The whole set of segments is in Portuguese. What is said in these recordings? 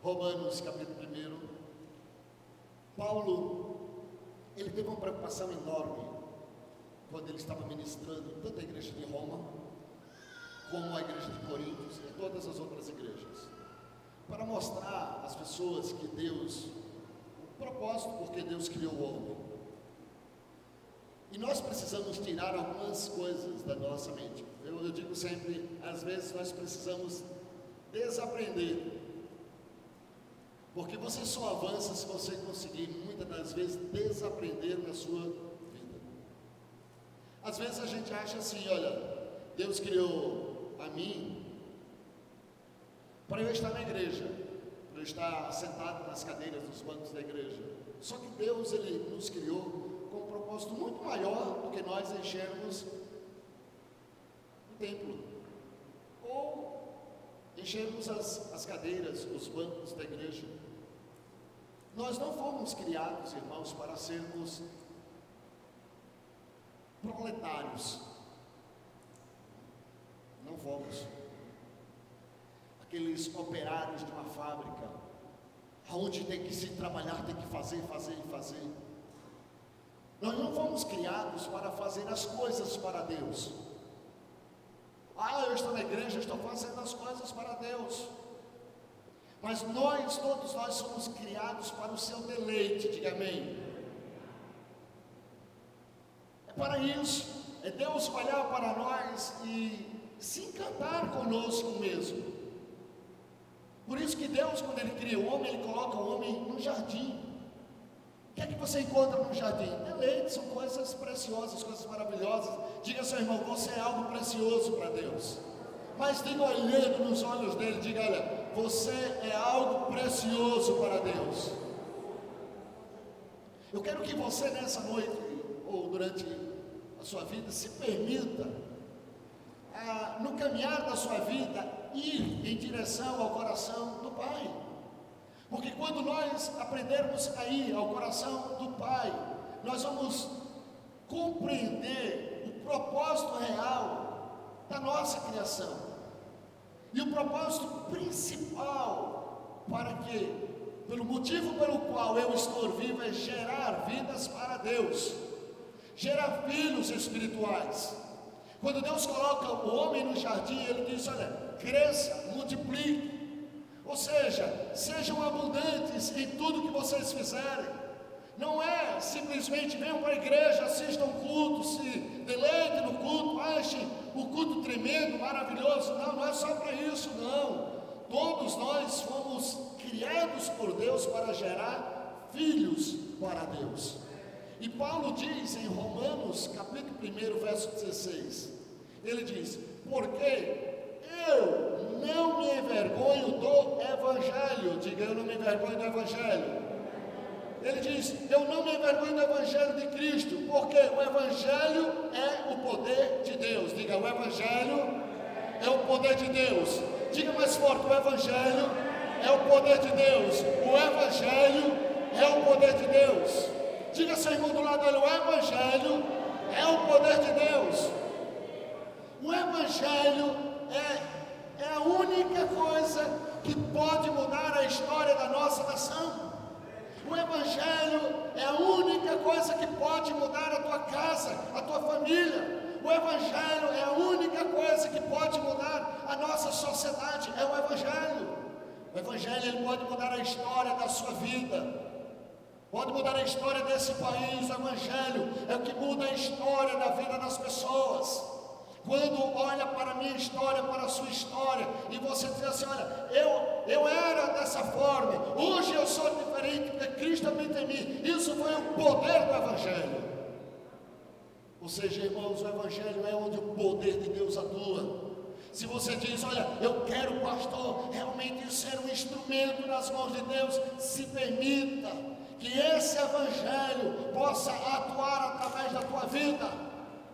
Romanos capítulo 1, Paulo, ele teve uma preocupação enorme quando ele estava ministrando tanto a igreja de Roma, como a igreja de Coríntios e todas as outras igrejas, para mostrar às pessoas que Deus, o propósito porque Deus criou o homem. E nós precisamos tirar algumas coisas da nossa mente. Eu digo sempre, às vezes nós precisamos desaprender, porque você só avança se você conseguir, muitas das vezes, desaprender na sua vida. Às vezes a gente acha assim, olha, Deus criou a mim para eu estar na igreja, para eu estar sentado nas cadeiras dos bancos da igreja. Só que Deus, Ele nos criou com um propósito muito maior do que nós enchermos o templo, ou enchermos as cadeiras, os bancos da igreja. Nós não fomos criados, irmãos, para sermos proletários. Não fomos aqueles operários de uma fábrica, onde tem que se trabalhar, tem que fazer. Nós não fomos criados para fazer as coisas para Deus. Eu estou na igreja, eu estou fazendo as coisas para Deus. Mas todos nós somos criados para o seu deleite, diga amém. É para isso, é Deus olhar para nós e se encantar conosco mesmo. Por isso que Deus, quando Ele cria o homem, Ele coloca o homem no jardim. O que é que você encontra no jardim? Deleite, são coisas preciosas, coisas maravilhosas. Diga ao seu irmão, você é algo precioso para Deus. Mas diga olhando nos olhos dele, diga, olha, você é algo precioso para Deus. Eu quero que você nessa noite, ou durante a sua vida, se permita, no caminhar da sua vida, ir em direção ao coração do Pai. Porque quando nós aprendermos a ir ao coração do Pai, nós vamos compreender o propósito real da nossa criação. E o propósito principal pelo motivo pelo qual eu estou vivo, é gerar vidas para Deus, gerar filhos espirituais. Quando Deus coloca o homem no jardim, Ele diz, olha, cresça, multiplique, ou seja, sejam abundantes em tudo que vocês fizerem. Não é simplesmente venham para a igreja, assistam o culto, se deleitem no culto, achem o culto tremendo, maravilhoso. Não é só para isso, não. Todos nós fomos criados por Deus para gerar filhos para Deus. E Paulo diz em Romanos capítulo 1, verso 16, ele diz, porque eu não me envergonho do Evangelho. Diga, eu não me envergonho do Evangelho. Ele diz, eu não me envergonho do Evangelho de Cristo, porque o Evangelho é o poder de Deus. Diga, o Evangelho é o poder de Deus. Diga mais forte, o Evangelho é o poder de Deus. O Evangelho é o poder de Deus. Diga seu irmão do lado dele, o Evangelho é o poder de Deus. O Evangelho é a única coisa que pode mudar a história da nossa nação. O Evangelho é a única coisa que pode mudar a tua casa, a tua família. O Evangelho é a única coisa que pode mudar a nossa sociedade. É o Evangelho. O Evangelho, ele pode mudar a história da sua vida, pode mudar a história desse país. O Evangelho é o que muda a história da vida das pessoas. Quando olha para a minha história, para a sua história, e você diz assim, olha, eu era dessa forma, hoje eu sou diferente, porque Cristo habita em mim. Isso foi o poder do Evangelho. Ou seja, irmãos, o Evangelho é onde o poder de Deus atua. Se você diz, olha, eu quero, pastor, realmente ser um instrumento nas mãos de Deus, se permita que esse Evangelho possa atuar através da tua vida.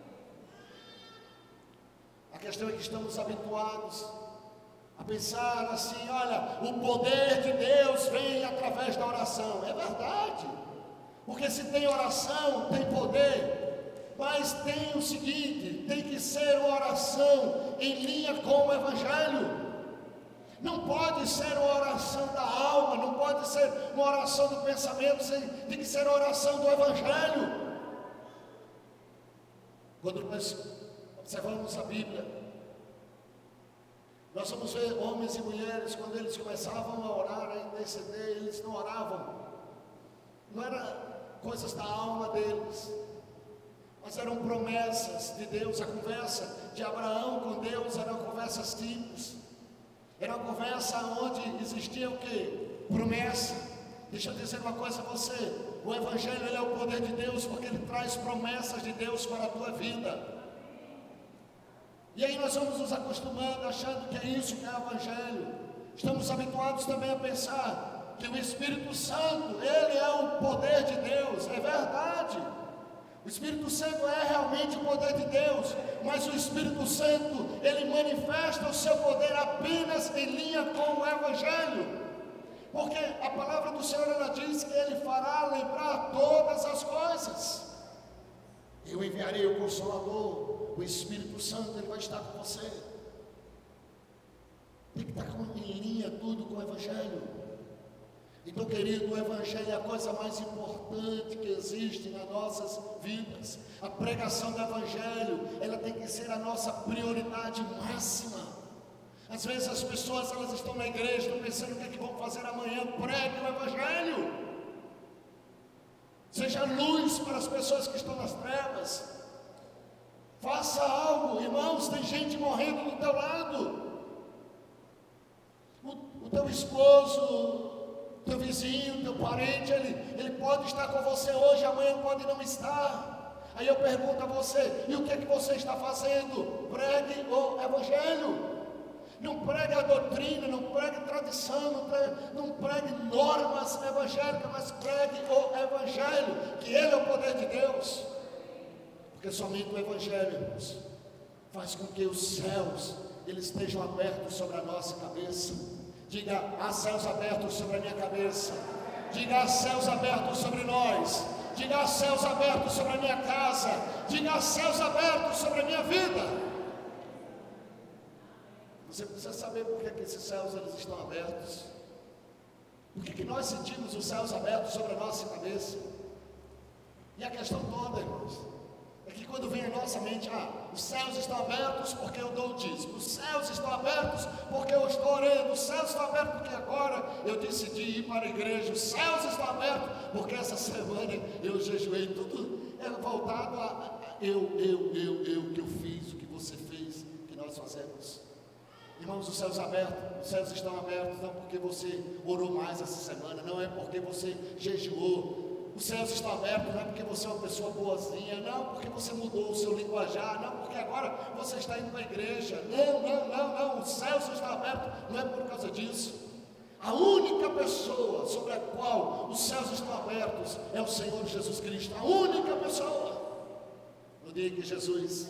A questão é que estamos habituados a pensar assim, olha, o poder de Deus vem através da oração. É verdade, porque se tem oração, tem poder, mas tem o seguinte, tem que ser uma oração em linha com o Evangelho. Não pode ser uma oração da alma, pode ser uma oração do pensamento, tem que ser a oração do Evangelho. Quando nós observamos a Bíblia, nós vamos ver homens e mulheres, quando eles começavam a orar, a interceder, eles não oravam, não eram coisas da alma deles, mas eram promessas de Deus. A conversa de Abraão com Deus era uma conversa simples, era uma conversa onde existia o quê? Promessa. Deixa eu dizer uma coisa a você: o Evangelho, ele é o poder de Deus, porque ele traz promessas de Deus para a tua vida. E aí nós vamos nos acostumando, achando que é isso que é o Evangelho. Estamos habituados também a pensar que o Espírito Santo, ele é o poder de Deus. É verdade, o Espírito Santo é realmente o poder de Deus, mas o Espírito Santo, ele manifesta o seu poder apenas em linha com o Evangelho, porque a palavra do Senhor, ela diz que ele fará lembrar todas as coisas. Eu enviarei o Consolador, o Espírito Santo, ele vai estar com você. Tem que estar em linha tudo com o Evangelho. Então, querido, o Evangelho é a coisa mais importante que existe nas nossas vidas. A pregação do Evangelho, ela tem que ser a nossa prioridade máxima. Às vezes as pessoas, elas estão na igreja, estão pensando o que é que vão fazer amanhã. Pregue o Evangelho. Seja luz para as pessoas que estão nas trevas. Faça algo, irmãos, tem gente morrendo do teu lado. O teu esposo, teu vizinho, teu parente, ele pode estar com você hoje, amanhã pode não estar. Aí eu pergunto a você: e o que é que você está fazendo? Pregue o Evangelho. Não pregue a doutrina, não pregue tradição, não pregue normas evangélicas, mas pregue o Evangelho, que ele é o poder de Deus. Porque somente o Evangelho, irmãos, faz com que os céus, eles estejam abertos sobre a nossa cabeça. Diga: há céus abertos sobre a minha cabeça. Diga: há céus abertos sobre nós. Diga: há céus abertos sobre a minha casa. Diga: há céus abertos sobre a minha vida. Você precisa saber por que esses céus, eles estão abertos. Por que nós sentimos os céus abertos sobre a nossa cabeça? E a questão toda, irmãos, é que quando vem a nossa mente: os céus estão abertos porque eu dou o dízimo, os céus estão abertos porque eu estou orando, os céus estão abertos porque agora eu decidi ir para a igreja, os céus estão abertos porque essa semana eu jejuei. Tudo é voltado a eu, que eu fiz, o que você fez, o que nós fazemos. Irmãos, os céus estão abertos não porque você orou mais essa semana, não é porque você jejuou. Os céus estão abertos não é porque você é uma pessoa boazinha, não porque você mudou o seu linguajar, não porque agora você está indo para a igreja. Não, os céus estão abertos não é por causa disso. A única pessoa sobre a qual os céus estão abertos é o Senhor Jesus Cristo. A única pessoa. No dia que Jesus,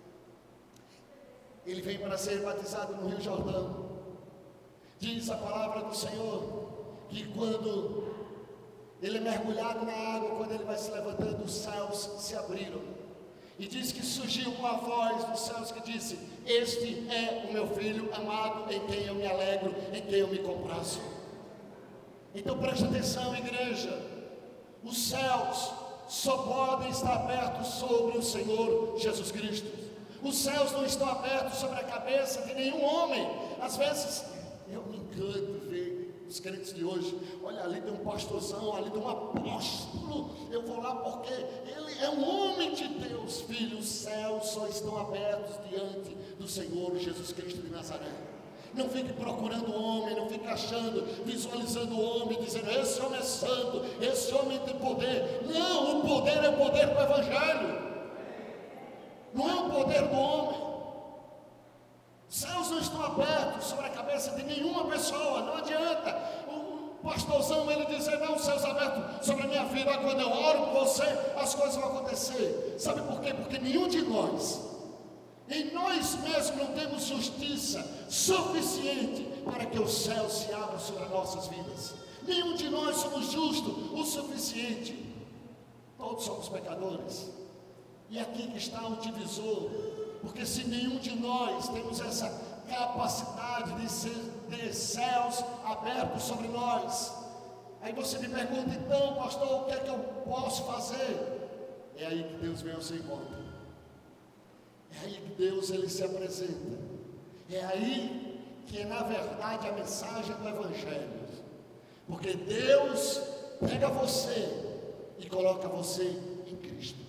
ele vem para ser batizado no Rio Jordão, diz a palavra do Senhor que quando ele é mergulhado na água, quando ele vai se levantando, os céus se abriram, e diz que surgiu uma voz dos céus que disse: este é o meu filho amado, em quem eu me alegro, em quem eu me comprazo. Então preste atenção, igreja, os céus só podem estar abertos sobre o Senhor Jesus Cristo. Os céus não estão abertos sobre a cabeça de nenhum homem. Às vezes eu me encanto ver os crentes de hoje: olha, ali tem um pastorzão, ali tem um apóstolo, eu vou lá porque ele é um homem de Deus. Filho, os céus só estão abertos diante do Senhor Jesus Cristo de Nazaré. Não fique procurando o homem, não fique achando, visualizando o homem, dizendo: esse homem é santo, esse homem tem poder. Não, o poder é o poder do Evangelho, não é o poder do homem. Os céus não estão abertos sobre a cabeça de nenhuma pessoa. Não adianta o pastorzão ele dizer: não, os céus abertos sobre a minha vida, quando eu oro por você, as coisas vão acontecer. Sabe por quê? Porque nenhum de nós, em nós mesmos, não temos justiça suficiente para que os céus se abram sobre as nossas vidas. Nenhum de nós somos justos o suficiente. Todos somos pecadores. E aqui que está o divisor, porque se nenhum de nós temos essa capacidade de céus abertos sobre nós, Aí você me pergunta, então, pastor, o que é que eu posso fazer? É aí que Deus vem ao seu encontro. É aí que Deus ele se apresenta. É aí que é, na verdade, a mensagem do Evangelho. Porque Deus pega você e coloca você em Cristo.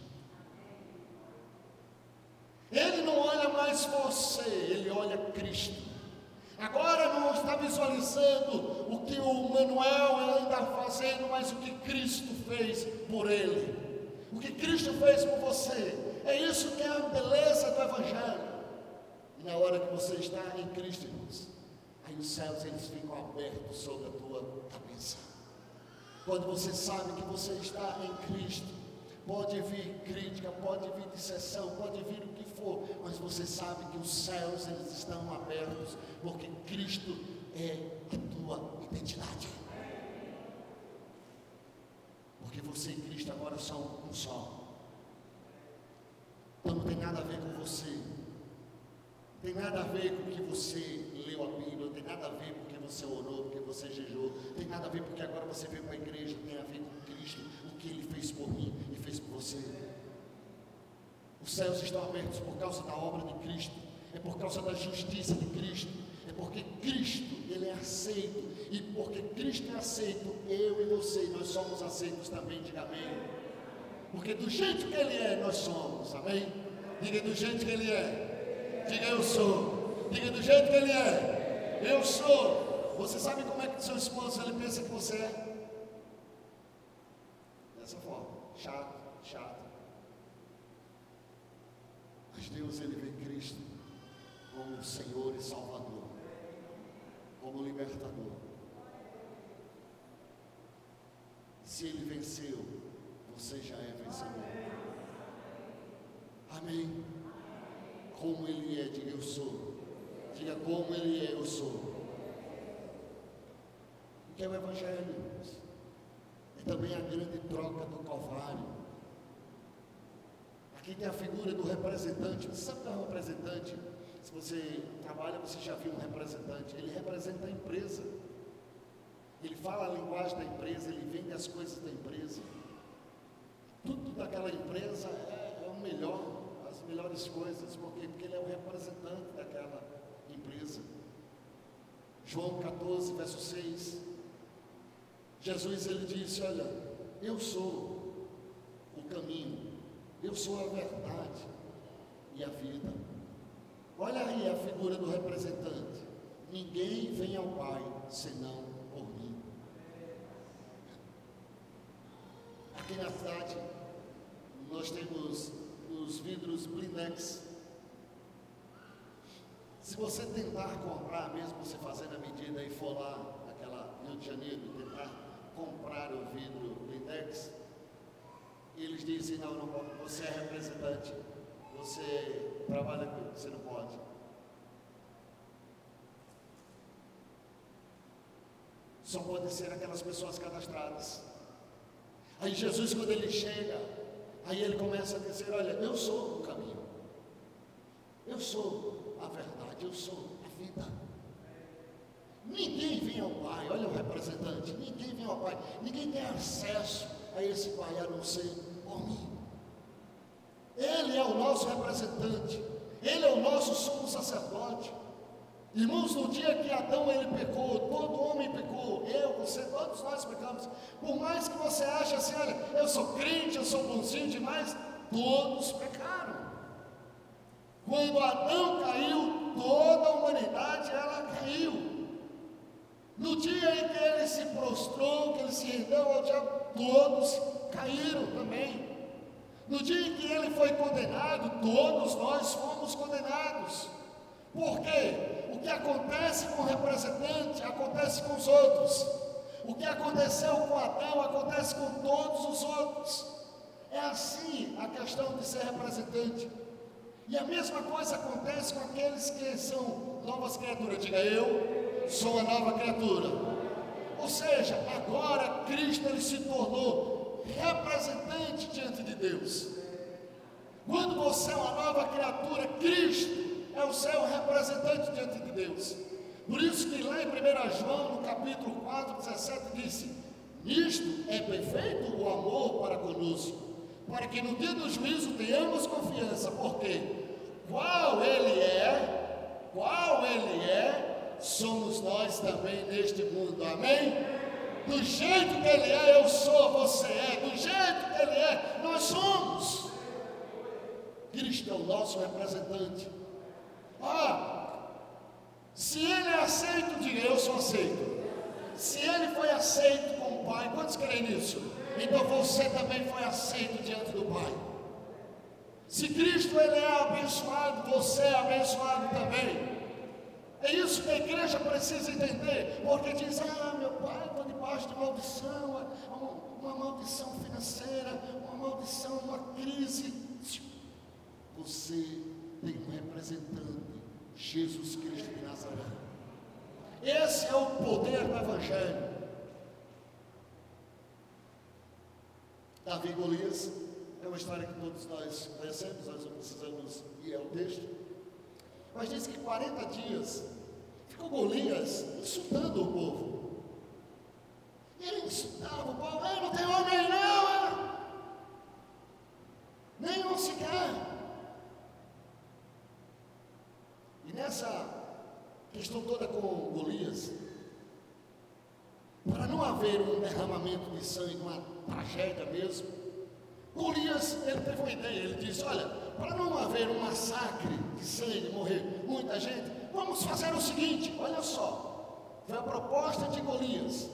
Ele não olha mais você, ele olha Cristo. Agora não está visualizando o que o Manuel está fazendo, mas o que Cristo fez por ele. O que Cristo fez por você. É isso que é a beleza do Evangelho. E na hora que você está em Cristo, irmãos, aí os céus eles ficam abertos sobre a tua cabeça. Quando você sabe que você está em Cristo, pode vir crítica, pode vir dissensão, pode vir o que for, mas você sabe que os céus eles estão abertos, porque Cristo é a tua identidade. Porque você e Cristo agora são um só. Então não tem nada a ver com você. Não tem nada a ver com o que você leu a Bíblia, não tem nada a ver com o que você orou, porque você jejuou, não tem nada a ver porque agora você veio para a igreja, tem a ver com Cristo, o que Ele fez por mim e fez por você. Os céus estão abertos por causa da obra de Cristo, é por causa da justiça de Cristo, é porque Cristo, Ele é aceito, e porque Cristo é aceito, eu e você, nós somos aceitos também, diga amém. Porque do jeito que Ele é, nós somos, amém? Diga do jeito que Ele é, diga eu sou, diga do jeito que Ele é, eu sou. Você sabe como é que seu esposo ele pensa que você é? Dessa forma, chato. Mas Deus ele vê Cristo como Senhor e Salvador, como libertador. Se Ele venceu, você já é vencedor. Amém? Como Ele é, diga eu sou. Diga como Ele é, eu sou. O que é o Evangelho, irmãos? É também a grande troca do Calvário. Aqui tem a figura do representante. Você sabe o que é um representante? Se você trabalha, você já viu um representante. Ele representa a empresa. Ele fala a linguagem da empresa, ele vende as coisas da empresa. Tudo daquela empresa é o melhor, as melhores coisas. Por quê? Porque ele é o representante daquela empresa. João 14, verso 6. Jesus ele disse, olha, eu sou o caminho, eu sou a verdade e a vida. Olha aí a figura do representante. Ninguém vem ao Pai senão por mim. Aqui na cidade nós temos os vidros Blinex. Se você tentar comprar, mesmo você fazendo a medida e for lá naquela Rio de Janeiro, tentar comprar o vidro Blinex, eles dizem, não pode, você é representante, você trabalha com, você não pode. Só podem ser aquelas pessoas cadastradas. Aí Jesus, quando ele chega, aí ele começa a dizer, olha, eu sou o caminho, eu sou a verdade, eu sou a vida. Ninguém vem ao Pai, olha o representante, ninguém vem ao Pai, ninguém tem acesso a esse Pai a não ser por mim. Ele é o nosso representante, ele é o nosso sumo sacerdote. Irmãos, no dia que Adão ele pecou, todo homem pecou, eu, você, todos nós pecamos. Por mais que você ache assim, olha, eu sou crente, eu sou bonzinho demais, todos pecaram. Quando Adão caiu, toda a humanidade ela caiu. No dia em que ele se prostrou, que ele se rendeu ao diabo, todos caíram também. No dia em que ele foi condenado, todos nós fomos condenados. Por quê? O que acontece com o representante, acontece com os outros. O que aconteceu com Adão, acontece com todos os outros. É assim a questão de ser representante. E a mesma coisa acontece com aqueles que são novas criaturas. Diga, eu sou uma nova criatura. Ou seja, agora Cristo ele se tornou representante diante de Deus. Quando você é uma nova criatura, Cristo é o seu representante diante de Deus. Por isso que lá em 1 João, no capítulo 4, 17, disse, Nisto é perfeito o amor para conosco, para que no dia do juízo tenhamos confiança, porque qual Ele é, somos nós também neste mundo, amém? Do jeito que Ele é, eu sou, você é, do jeito que Ele é, nós somos. Cristo é o nosso representante. Se Ele é aceito, diga, eu sou aceito. Se Ele foi aceito com o Pai, quantos creem nisso? Então você também foi aceito diante do Pai. Se Cristo Ele é abençoado, você é abençoado também. É isso que a igreja precisa entender, porque diz, meu pai está debaixo de maldição, uma maldição financeira, uma maldição, uma crise. Você tem um representante, Jesus Cristo de Nazaré. Esse é o poder do Evangelho. Davi e Golias é uma história que todos nós conhecemos, nós não precisamos ir ao texto. Mas diz que 40 dias ficou Golias insultando o povo. E ele insultava o povo, não tem homem não, nenhum sequer. E nessa questão toda com Golias, para não haver um derramamento de sangue, uma tragédia mesmo, Golias, ele teve uma ideia, ele disse, olha, para não haver um massacre de sangue, morrer muita gente, vamos fazer o seguinte, olha só, foi a proposta de Golias.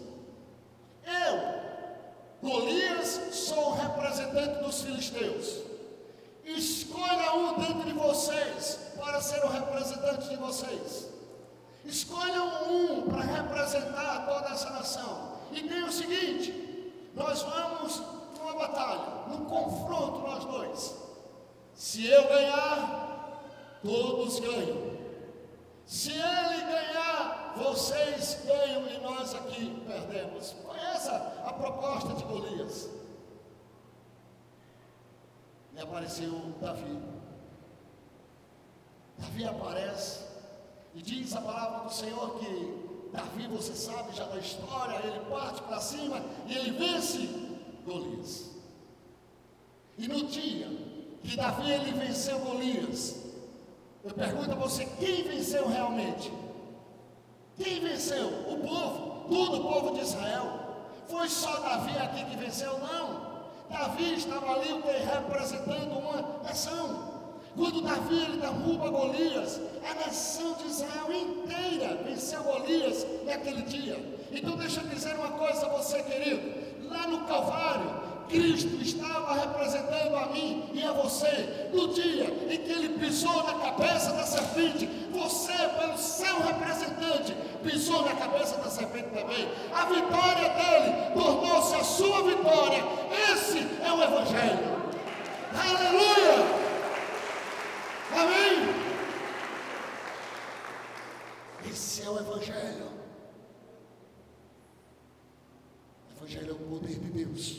Golias, sou o representante dos filisteus. Escolha um dentre vocês para ser o representante de vocês. Escolham um para representar toda essa nação. E tem o seguinte, nós vamos numa batalha, num confronto nós dois. Se eu ganhar, todos ganham. Se ele ganhar, vocês ganham e nós aqui perdemos. Foi essa a proposta de Golias. E apareceu Davi. Davi aparece e diz a palavra do Senhor que Davi, você sabe já da história, ele parte para cima e ele vence Golias. E no dia que Davi ele venceu Golias, eu pergunto a você, quem venceu realmente? Quem venceu? O povo, todo o povo de Israel. Foi só Davi aqui que venceu? Não. Davi estava ali representando uma nação. Quando Davi ele derruba Golias, a nação de Israel inteira venceu Golias naquele dia. Então deixa eu dizer uma coisa a você, querido. Lá no Calvário, Cristo estava representando a mim e a você. No dia em que ele pisou na cabeça da serpente, você, pelo seu representante, pisou na cabeça da serpente também. A vitória dele tornou-se a sua vitória. Esse é o Evangelho. Aleluia! Amém? Esse é o Evangelho. O Evangelho é o poder de Deus.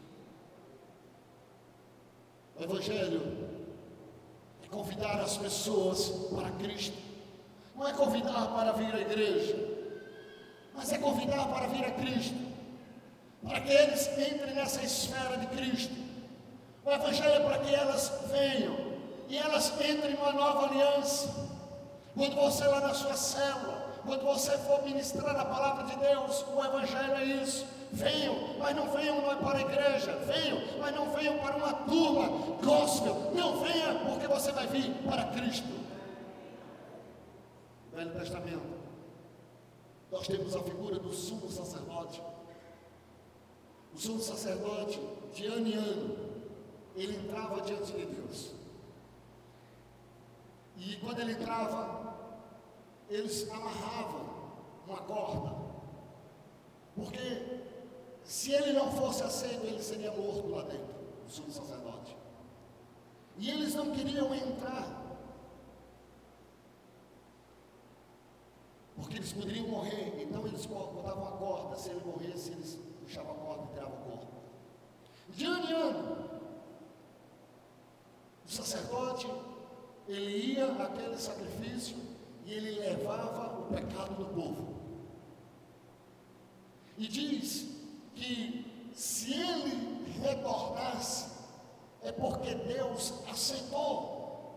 O Evangelho é convidar as pessoas para Cristo. Não é convidar para vir à igreja, mas é convidar para vir a Cristo, para que eles entrem nessa esfera de Cristo. O Evangelho é para que elas venham e elas entrem numa nova aliança. Quando você lá na sua célula, quando você for ministrar a palavra de Deus, o Evangelho é isso. Venham, mas não venham para a igreja. Venham, mas não venham para uma turma gospel. Não venha porque você vai vir para Cristo. No Velho Testamento, nós temos a figura do sumo sacerdote. O sumo sacerdote, de ano em ano, ele entrava diante de Deus. E quando ele entrava, eles amarravam uma corda, porque se ele não fosse aceito, ele seria morto lá dentro, o sumo sacerdote. E eles não queriam entrar, porque eles poderiam morrer. Então eles botavam a corda. Se ele morresse, eles puxavam a corda e tiravam a corda. De ano em ano, o sacerdote, ele ia àquele sacrifício e ele levava o pecado do povo. E diz que se ele retornasse, é porque Deus aceitou.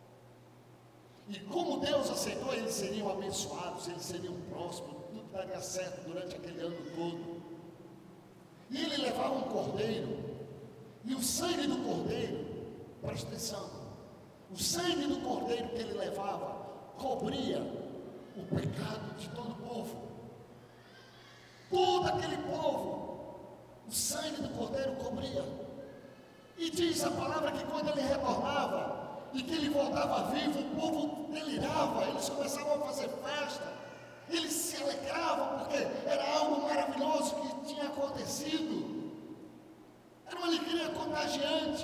E como Deus aceitou, eles seriam abençoados, eles seriam prósperos, tudo daria certo durante aquele ano todo. E ele levava um cordeiro, e o sangue do cordeiro, presta atenção, o sangue do cordeiro que ele levava cobria o pecado de todo o povo. Todo aquele povo, o sangue do cordeiro cobria. E diz a palavra que quando ele retornava e que ele voltava vivo, o povo delirava, eles começavam a fazer festa, eles se alegravam porque era algo maravilhoso que tinha acontecido. Era uma alegria contagiante.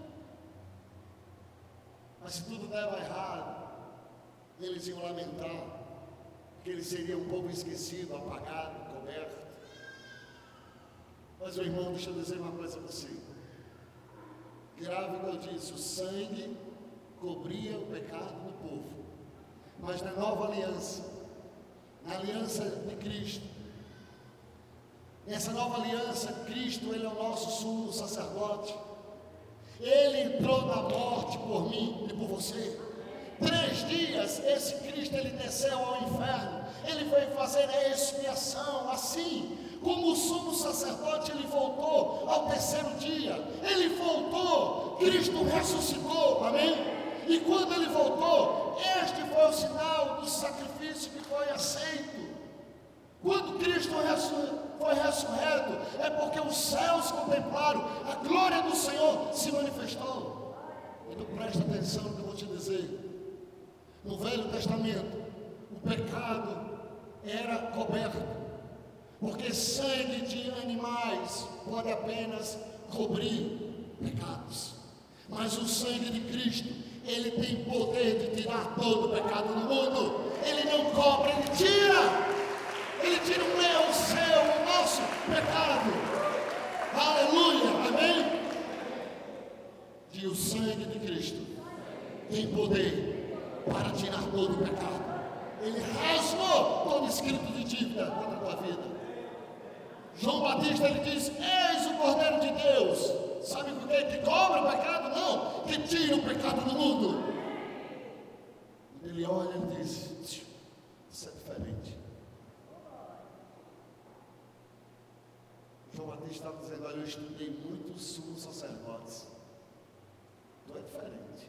Mas se tudo dava errado, eles iam lamentar que eles seriam um povo esquecido, apagado, coberto. Mas, meu irmão, deixa eu dizer uma coisa a você. Grave o que eu disse, o sangue cobria o pecado do povo. Mas na nova aliança, na aliança de Cristo, nessa nova aliança, Cristo, Ele é o nosso sumo sacerdote. Ele entrou na morte por mim e por você. 3 dias, esse Cristo, Ele desceu ao inferno. Ele foi fazer a expiação, assim como o sumo sacerdote, ele voltou ao 3º dia. Ele voltou, Cristo ressuscitou, amém? E quando ele voltou, este foi o sinal do sacrifício que foi aceito. Quando Cristo foi ressurreto, é porque os céus contemplaram, a glória do Senhor se manifestou. Então presta atenção no que eu vou te dizer. No Velho Testamento, o pecado era coberto, porque sangue de animais pode apenas cobrir pecados. Mas o sangue de Cristo, ele tem poder de tirar todo o pecado do mundo. Ele não cobre, ele tira. Ele tira o meu, o seu, o nosso pecado. Aleluia, amém? E o sangue de Cristo tem poder para tirar todo o pecado. Ele rasgou todo escrito de dívida contra a tua vida. João Batista, ele diz: eis o Cordeiro de Deus. Sabe por quê? Que cobra o pecado? Não, que tira o pecado do mundo. Quando ele olha, ele diz: isso é diferente. João Batista estava dizendo: olha, eu estudei muitos sumos sacerdotes, tu é diferente.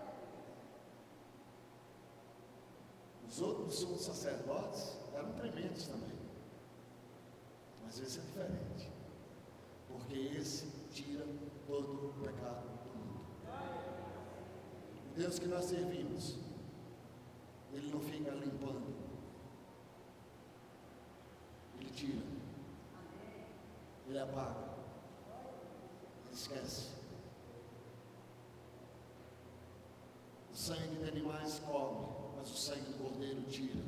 Os outros sumos sacerdotes eram tremendos também, mas esse é diferente, porque esse tira todo o pecado do mundo. O Deus que nós servimos, Ele não fica limpando, Ele tira, Ele apaga, Ele esquece. O sangue de animais cobre, mas o sangue do Cordeiro tira.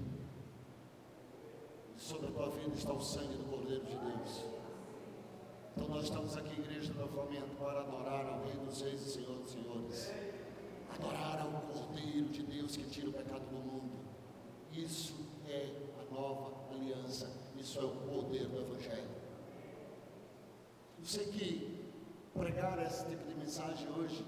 E sobre a tua vida está o sangue do Cordeiro de Deus. Então nós estamos aqui, igreja do Avivamento, para adorar ao Rei dos Reis e Senhor dos Senhores. Adorar ao Cordeiro de Deus que tira o pecado do mundo. Isso é a nova aliança. Isso é o poder do Evangelho. Eu sei que pregar esse tipo de mensagem hoje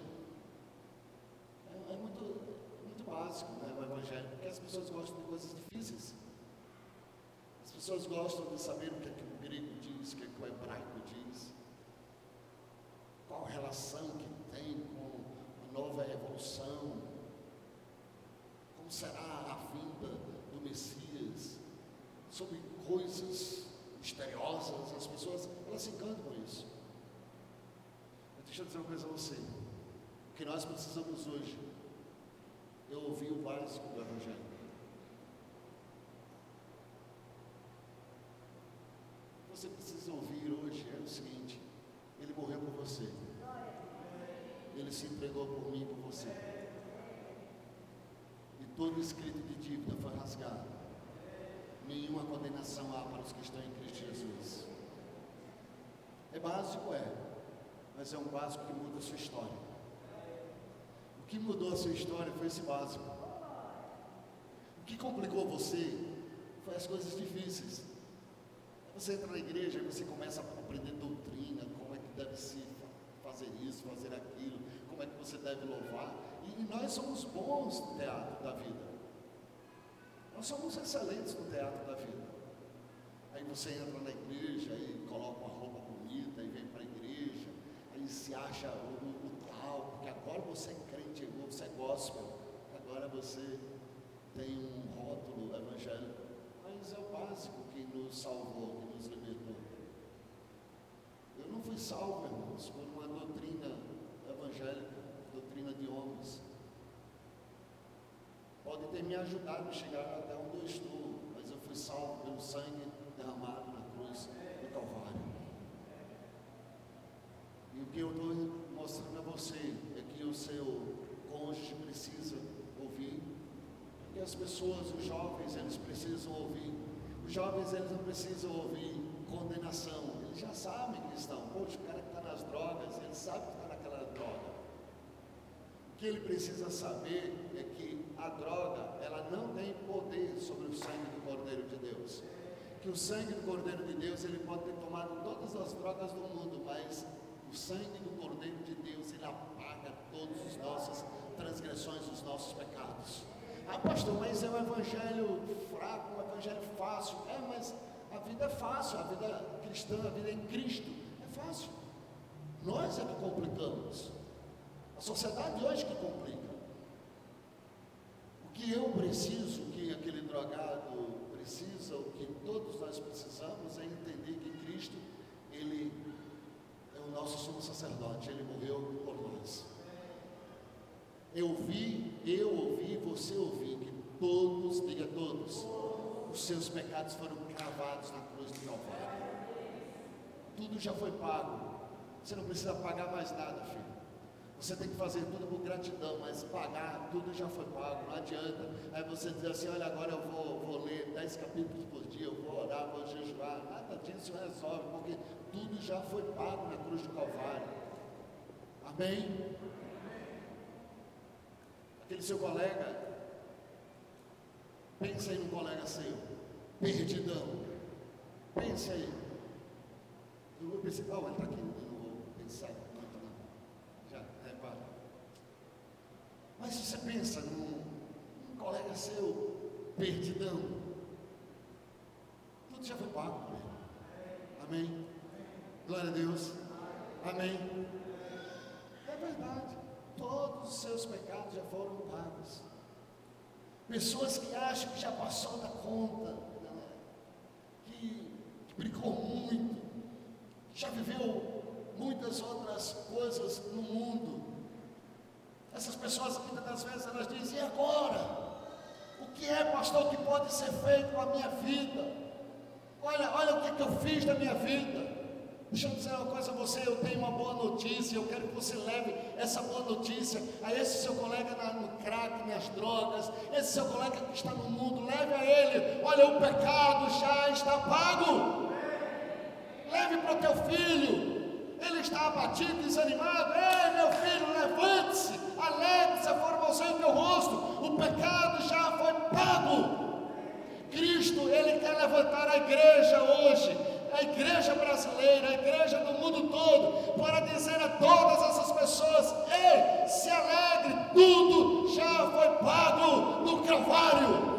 é muito básico, né, o Evangelho, porque as pessoas gostam de coisas difíceis. As pessoas gostam de saber o que é que o grego diz, o que é que o hebraico diz, qual a relação que tem com a nova evolução, como será a vinda do Messias, sobre coisas misteriosas. As pessoas, elas se encantam com isso. Mas deixa eu dizer uma coisa a você: o que nós precisamos hoje é ouvir o básico do Evangelho. Você precisa ouvir hoje é o seguinte: Ele morreu por você, Ele se entregou por mim e por você, e todo escrito de dívida foi rasgado. Nenhuma condenação há para os que estão em Cristo Jesus. É básico, mas é um básico que muda a sua história. O que mudou a sua história foi esse básico. O que complicou você foi as coisas difíceis. Você entra na igreja e você começa a aprender doutrina, como é que deve se fazer isso, fazer aquilo, como é que você deve louvar. E nós somos bons no teatro da vida. Nós somos excelentes no teatro da vida. Aí você entra na igreja e coloca uma roupa bonita e vem para a igreja, aí se acha o tal, porque agora você é crente, você é gospel, agora você tem um rótulo evangélico. Mas é o básico que nos salvou, que nos libertou. Eu não fui salvo, irmãos, por uma doutrina evangélica, doutrina de homens. Pode ter me ajudado a chegar até onde eu estou, mas eu fui salvo pelo sangue derramado na cruz do Calvário. E o que eu estou mostrando a você é que o seu cônjuge precisa ouvir, que as pessoas, os jovens, eles precisam ouvir. Os jovens, eles não precisam ouvir condenação, eles já sabem que estão. Poxa, o cara que está nas drogas, ele sabe que está naquela droga. O que ele precisa saber é que a droga, ela não tem poder sobre o sangue do Cordeiro de Deus. Que o sangue do Cordeiro de Deus, ele pode ter tomado todas as drogas do mundo, mas o sangue do Cordeiro de Deus, ele apaga todas as nossas transgressões, os nossos pecados. Ah, pastor, mas é um evangelho fraco, um evangelho fácil. É, mas a vida é fácil, a vida cristã, a vida em Cristo é fácil. Nós é que complicamos. A sociedade hoje que complica. O que eu preciso, o que aquele drogado precisa, o que todos nós precisamos é entender que Cristo, Ele é o nosso sumo sacerdote, Ele morreu por nós. Eu ouvi, você ouviu que todos, diga todos, os seus pecados foram cravados na cruz do Calvário. Tudo já foi pago. Você não precisa pagar mais nada, filho. Você tem que fazer tudo por gratidão, mas pagar, tudo já foi pago, não adianta. Aí você diz assim, olha, agora eu vou ler 10 capítulos por dia, eu vou orar, vou jejuar. Nada disso resolve, porque tudo já foi pago na cruz do Calvário. Amém? Aquele seu colega, pense aí num colega seu, perdidão, pense aí. Eu vou pensar, ele está aqui, eu não vou pensar, não. Já, repara. Mas se você pensa num colega seu, perdidão, tudo já foi pago por ele. Amém? Glória a Deus. Amém? É verdade. Todos os seus pecados já foram pagos. Pessoas que acham que já passou da conta, né? que brigou muito, que já viveu muitas outras coisas no mundo. Essas pessoas, muitas das vezes, elas dizem, e agora? O que é, pastor, que pode ser feito com a minha vida? Olha o que eu fiz da minha vida. Deixa eu dizer uma coisa a você, eu tenho uma boa notícia, eu quero que você leve essa boa notícia a esse seu colega no crack, nas drogas, esse seu colega que está no mundo, leve a ele, olha, o pecado já está pago. Leve para o teu filho, ele está abatido, desanimado, ei meu filho, levante-se, alegre-se, a formoseie o teu rosto, o pecado já foi pago. Cristo, Ele quer levantar a igreja hoje, a igreja brasileira, a igreja do mundo todo, para dizer a todas essas pessoas, ei, se alegre, tudo já foi pago no Calvário.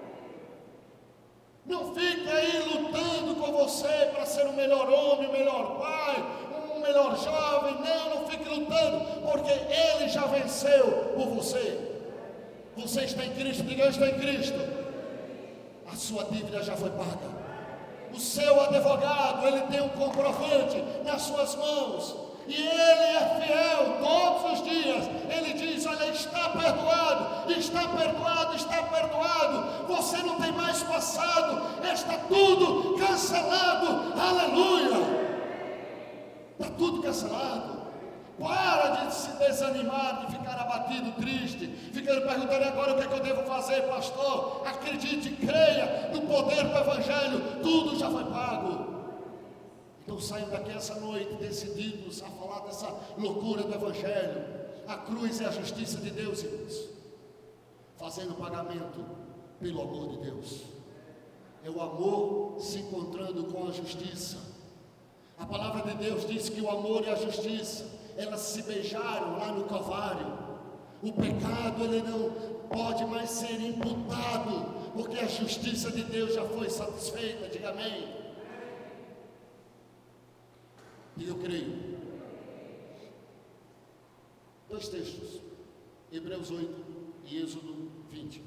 Não fique aí lutando com você para ser o melhor homem, o melhor pai, o melhor jovem, não fique lutando, porque Ele já venceu por você. Você está em Cristo, diga eu estou em Cristo. A sua dívida já foi paga. O seu advogado, ele tem um comprovante nas suas mãos, e ele é fiel todos os dias. Ele diz, olha, está perdoado, está perdoado, está perdoado. Você não tem mais passado, está tudo cancelado, aleluia. Está tudo cancelado. Para de se desanimar, de ficar abatido, triste, ficando perguntando agora o que é que eu devo fazer, pastor. Acredite, creia no poder do Evangelho, tudo já foi pago. Então saiam daqui essa noite decididos a falar dessa loucura do Evangelho. A cruz é a justiça de Deus, irmãos, fazendo pagamento pelo amor de Deus. é o amor se encontrando com a justiça. A palavra de Deus diz que o amor e a justiça, elas se beijaram lá no Calvário. O pecado, ele não pode mais ser imputado, porque a justiça de Deus já foi satisfeita. Diga amém. E eu creio. Dois textos, Hebreus 8 e Êxodo 20.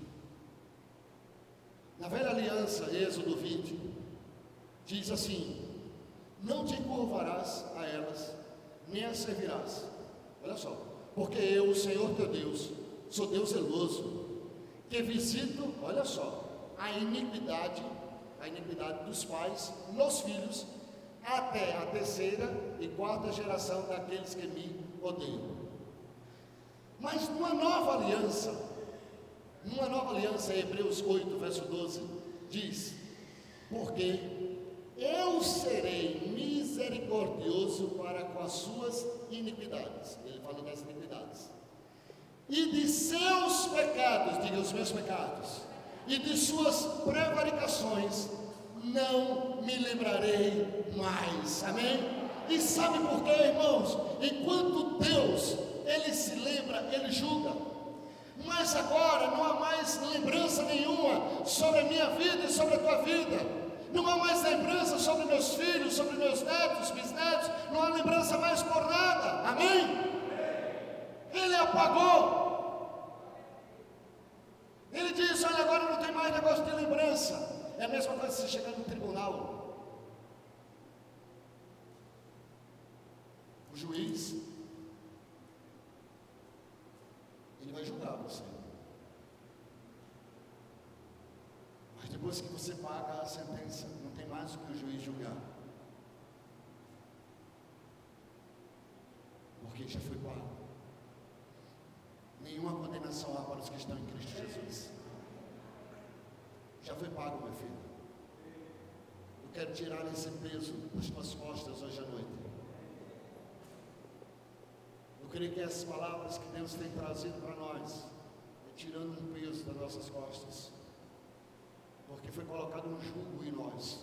Na velha aliança, Êxodo 20, diz assim: não te encurvarás a elas, nem as servirás. Olha só, porque eu, o Senhor teu Deus, sou Deus zeloso, que visito, olha só, a iniquidade dos pais nos filhos, até a terceira e quarta geração daqueles que me odeiam. Mas numa nova aliança, Hebreus 8, verso 12, diz: porque eu serei misericordioso para com as suas iniquidades. Ele fala das iniquidades. E de seus pecados, diga os meus pecados, e de suas prevaricações, não me lembrarei mais. Amém? E sabe por quê, irmãos? Enquanto Deus, Ele se lembra, Ele julga. Mas agora não há mais lembrança nenhuma sobre a minha vida e sobre a tua vida. Não há mais lembrança sobre meus filhos, sobre meus netos, bisnetos. Não há lembrança mais por nada. Amém? Ele apagou. Ele diz: olha, agora não tem mais negócio de lembrança. É a mesma coisa se você chegar no tribunal. O juiz, ele vai julgar você. Mas depois que você paga a sentença, não tem mais o que o juiz julgar. Porque já foi pago. Nenhuma condenação há para os que estão em Cristo Jesus. Já foi pago, meu filho. Eu quero tirar esse peso das tuas costas hoje à noite. Eu creio que essas palavras que Deus tem trazido para nós é tirando um peso das nossas costas, porque foi colocado um jugo em nós.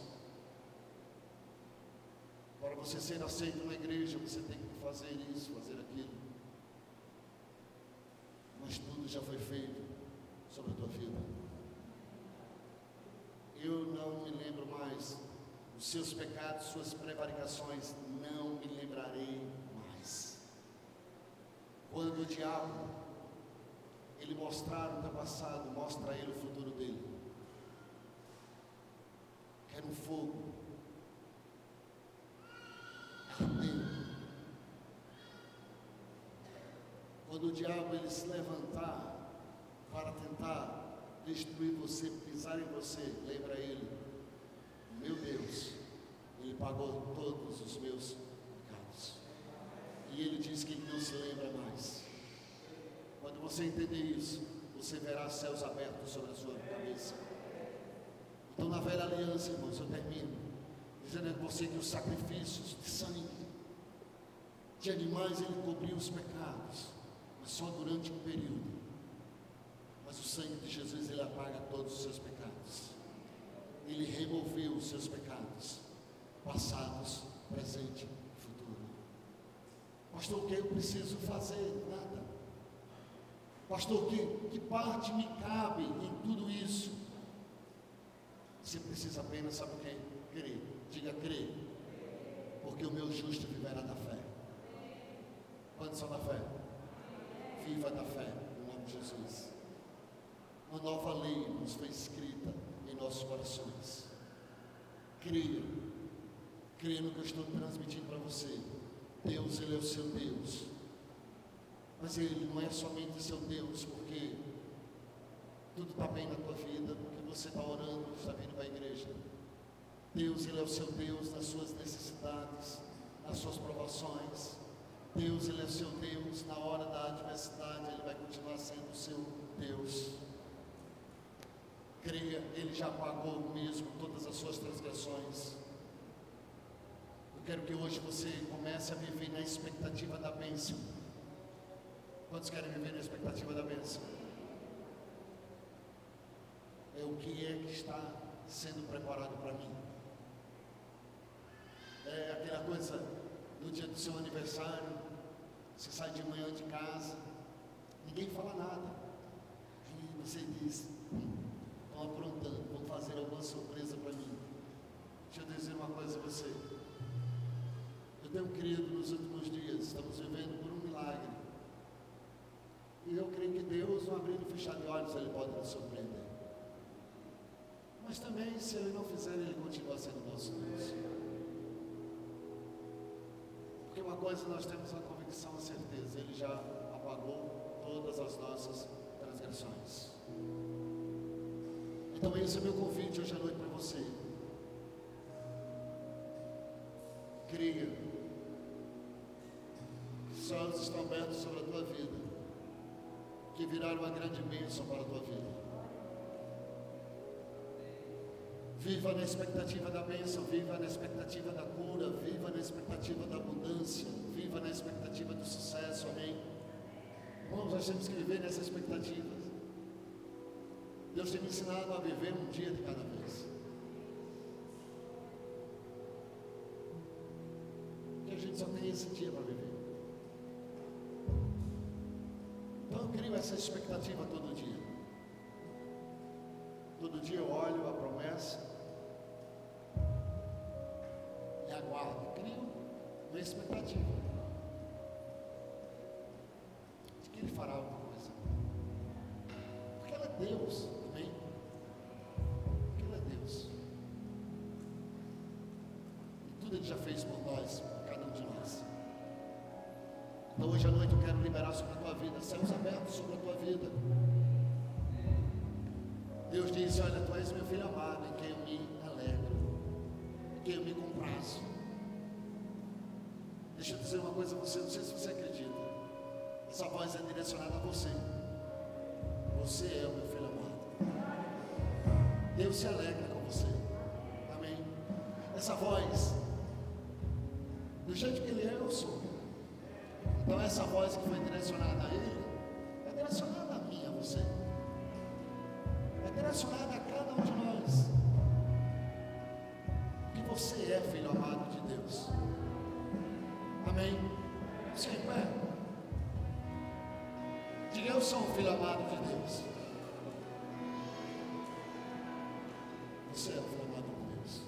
Para você ser aceito na igreja, você tem que fazer isso, fazer aquilo. Mas tudo já foi feito sobre a tua vida. Eu não me lembro mais dos seus pecados, suas prevaricações, não me lembrarei mais. Quando o diabo, ele mostrar o teu passado, mostra a ele o futuro dele. Quer um fogo ardendo. Quando o diabo ele se levantar para tentar destruir você, pisar em você, lembra ele: meu Deus, ele pagou todos os meus pecados. E ele diz que ele não se lembra mais. Quando você entender isso, você verá céus abertos sobre a sua cabeça. Então, na velha aliança, irmãos, eu termino dizendo a você que os sacrifícios de sangue de animais, ele cobriu os pecados, mas só durante um período. Mas o sangue de Jesus, ele apaga todos os seus pecados. Ele removeu os seus pecados, passados, presente e futuro. Pastor, o que eu preciso fazer? Nada. Pastor, que parte me cabe em tudo isso? Você precisa apenas, sabe o que? Crer. Diga: crer. Porque o meu justo viverá da fé. Quantos são da fé? Viva da fé, em nome de Jesus. Uma nova lei nos foi escrita em nossos corações. Creia. Creia no que eu estou transmitindo para você. Deus, Ele é o seu Deus. Mas Ele não é somente seu Deus porque tudo está bem na tua vida, porque você está orando, está vindo para a igreja. Deus, Ele é o seu Deus nas suas necessidades, nas suas provações. Deus, Ele é o seu Deus na hora da adversidade. Ele vai continuar sendo o seu Deus. Creia, Ele já pagou mesmo todas as suas transgressões. Eu quero que hoje você comece a viver na expectativa da bênção. Quantos querem viver na expectativa da bênção? É o que é que está sendo preparado para mim. É aquela coisa, no dia do seu aniversário, você sai de manhã de casa, ninguém fala nada, e você diz, estão aprontando, vão fazer alguma surpresa para mim. Deixa eu dizer uma coisa a você. Eu tenho crido nos últimos dias, estamos vivendo por um milagre. E eu creio que Deus, no abrir e fechar de olhos, Ele pode nos surpreender. Mas também, se Ele não fizer, Ele continua sendo nosso Deus. Porque uma coisa nós temos a convicção, a certeza, Ele já apagou todas as nossas transgressões. Então esse é o meu convite hoje à noite para você. Creia que os céus estão abertos sobre a tua vida, que virá uma grande bênção para a tua vida. Viva na expectativa da bênção, viva na expectativa da cura, viva na expectativa da abundância, viva na expectativa do sucesso, amém? Irmãos, nós temos que viver nessa expectativa. Deus tem me ensinado a viver um dia de cada vez. Porque a gente só tem esse dia para viver. Então eu crio essa expectativa todo dia. Todo dia eu olho a promessa e aguardo, crio uma expectativa de que Ele fará alguma coisa. Porque Ele é Deus, amém? Porque Ele é Deus. E tudo Ele já fez por nós, por cada um de nós. Então hoje à noite eu quero liberar sobre a tua vida, céus abertos sobre a tua vida. Deus disse, olha, tu és meu filho amado, em quem eu me alegro, em quem eu me comprazo. Deixa eu dizer uma coisa a você, não sei se você acredita. Essa voz é direcionada a você. Você é o meu filho amado. Deus se alegra com você. Amém? Essa voz, do jeito que Ele é, eu sou. Então essa voz que foi direcionada a Ele, é direcionada a mim, a você. É direcionada a cada um de nós. Que você é filho amado de Deus. Amém? Você em pé. Diga, eu sou um filho amado de Deus. Você é um filho amado de Deus.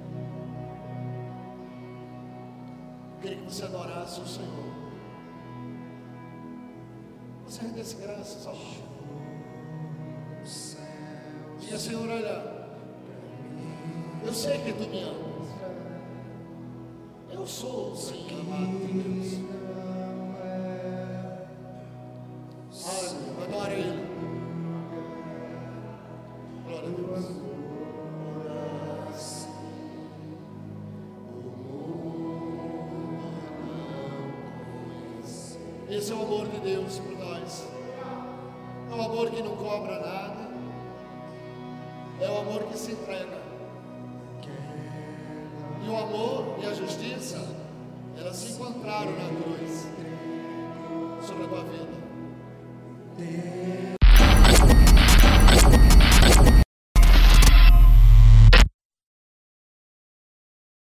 Eu queria que você adorasse o Senhor. Você rendesse graças ao Senhor. Diga, Senhor, olha, eu sei que Tu me amas. Eu sou, sim, amado de Deus. Aleluia, adore Ele. Glória a Deus. Esse é o amor de Deus por nós. É o amor que não cobra nada. É o amor que se entrega. E o amor e a justiça, elas se encontraram na cruz sobre a tua vida.